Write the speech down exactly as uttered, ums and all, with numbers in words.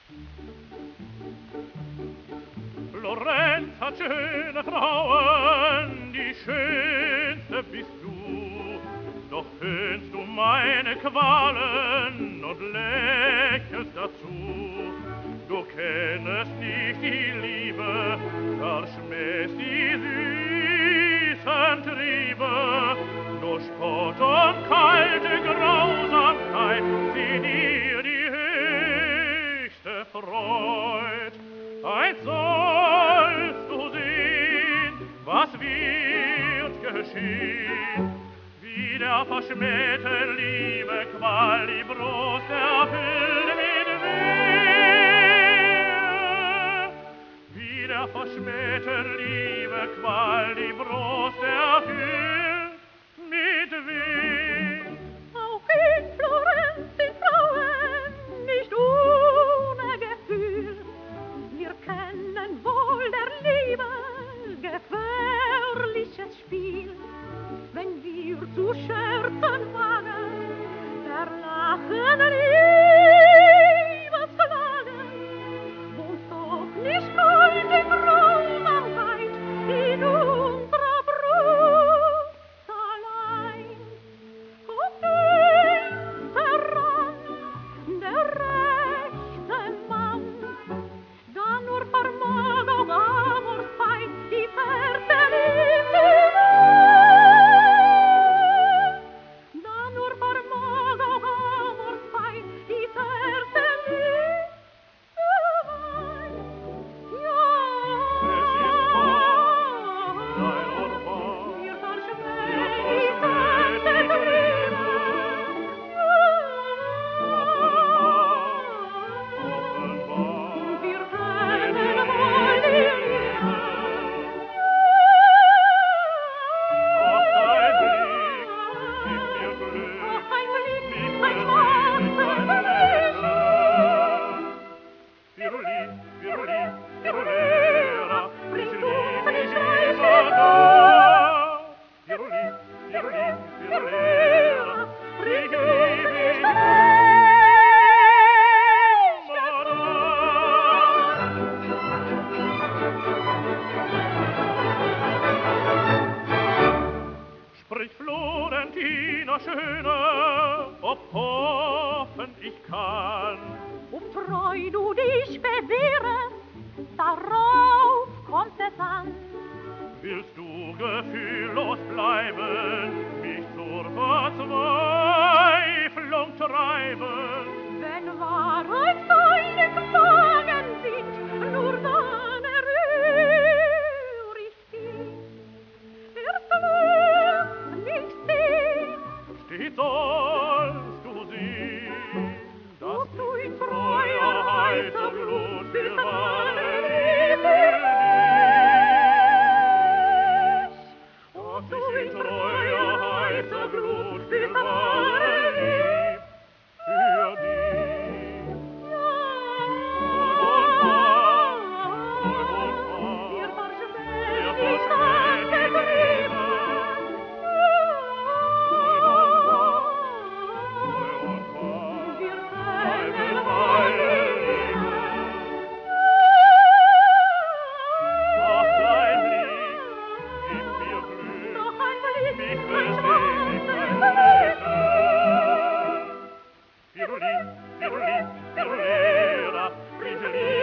Florenz hat schöne Frauen, die schönste bist du. Doch höhnst du meine Qualen und lächelst dazu. Du kennest nicht die Liebe, verschmähst die süßen Triebe. Nur Spott und kalte Grausamkeit sind dir die höchste Freud. Eins sollst du sehen, was wird geschehen, wie der verschmähte Liebe Qual die Brust erfüllt mit Wehe. Wie der verschmähte Liebe Qual die Brust erfüllt mit Wehe. Auch in Florenz sind Frauen nicht ohne Gefühl. Wir kennen wohl der Liebe gefährliches Spiel. Wenn wir zu scherzen wagen, verlachen Liebesklagen, wohnt doch nicht kalte Grausamkeit in unserer Brust allein. Kommt uns heran, der rechte Mann, da nur vermag auch Amors Pein die Verliebte da nur vermag auch Amors Pein die Verliebte ja, Dein Orban, wir verschmähen die sanfte Triebe. Wir kennen wohl die Liebe. Ach, dein Blick gibt mir Glück, Ach, ein Blick, mich ein besinnlich, schwarzes ein Lächeln. Firuli, Firuli, Firulera, ich lieb dich immer da. Firuli, Firuli, Firulera, ich lieb dich immer da. Sprich Florentina Schöne, ob hoffen ich kann. Ob treu du dich bewährest, darauf kommt es an. Willst du gefühllos bleiben, mich zur Verzweiflung treiben? Wenn wahr als deine Klagen sind, nur dann erhör ich dich. Erst wirst nicht sehen, Stets sollst du sehen, dass ob du in treuer heißer Blut für wahre Liebe dich. Dass ich in treuer heißer Blut für wahre Liebe für dich. wir verschmähen die sanfte Triebe. Wir kennen wohl die Liebe. Ach, dein Blick gibt mir Glück, Noch ein Blick, mich ein besinnlich, ein schwarzes Lächeln. Firuli, Firuli, Firulera, ich lieb